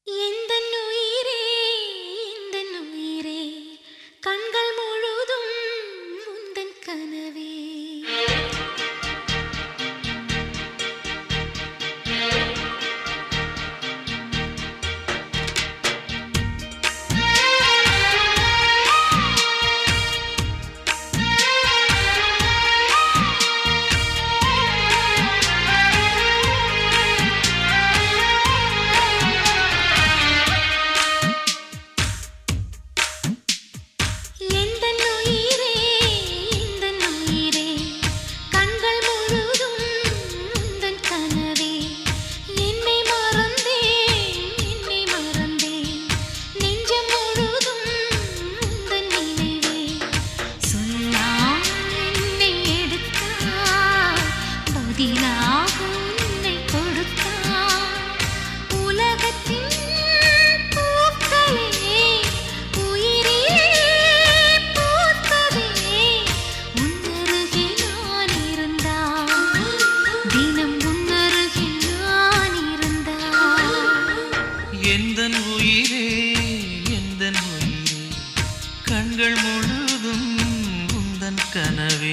எந்தன் உயிரே எந்தன் உயிரே கண்கள் முழுதும் உந்தன் கனவே எந்தன் உயிரே எந்தன் உயிரே கண்கள் முழுதும் உந்தன் கனவே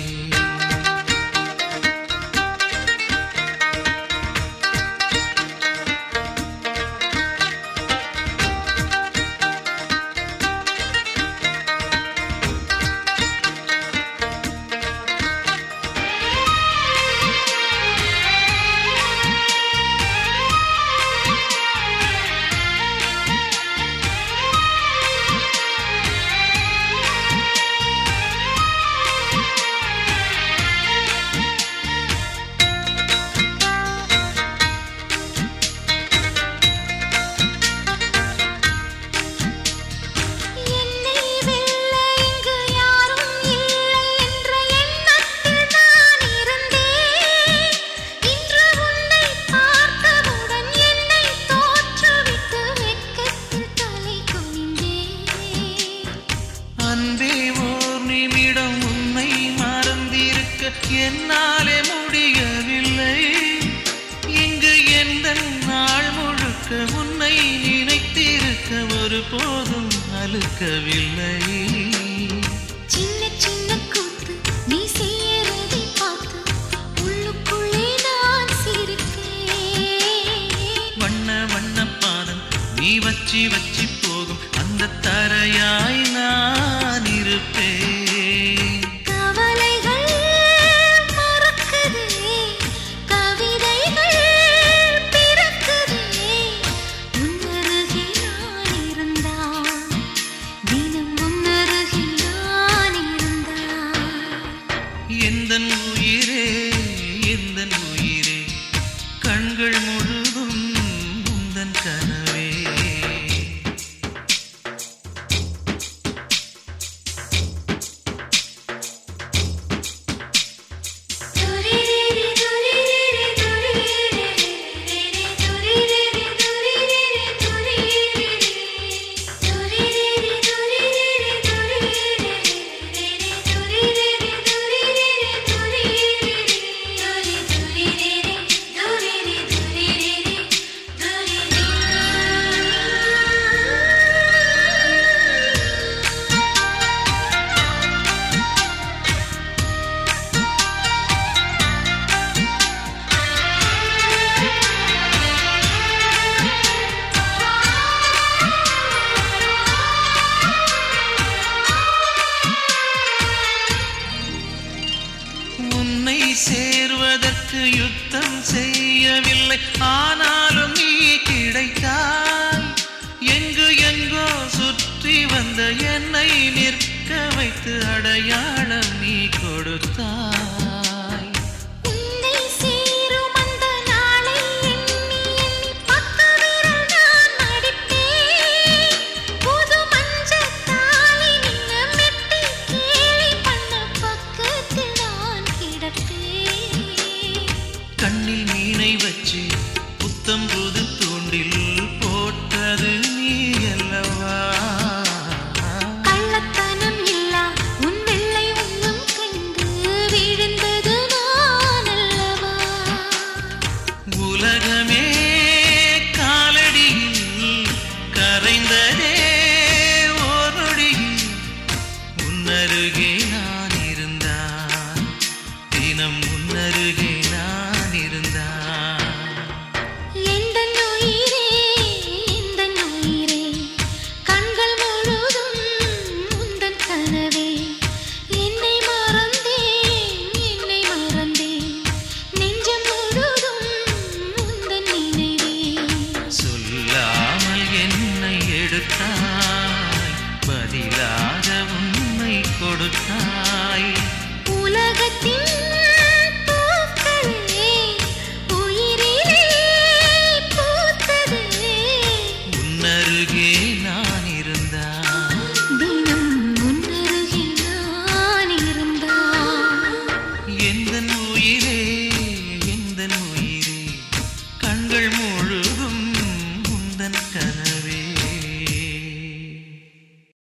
என்னாலே முடியவில்லை இங்கு எந்த நாள் முழுக்க உன்னை நினைத்திருக்க ஒரு போதும் அலுக்கவில்லை சின்ன சின்ன கூத்து நீ செய்யறதை பார்த்து உள்ளுக்குள்ளே நான் சிரிப்பேன் வண்ண வண்ண பாதம் நீ வச்சி வச்சி போகும் அந்த தரையாய் நான் இருப்பேன் எந்தன் உயிரே எந்தன் உயிரே கண்கள் முழுதும் உந்தன் கனவே சேர்வதற்கு யுத்தம் செய்யவில்லை ஆனாலும் நீ கிடைத்தாய் எங்கு எங்கோ சுற்றி வந்த என்னை நிற்க வைத்து அடையாளம் நீ கொடுத்தாய்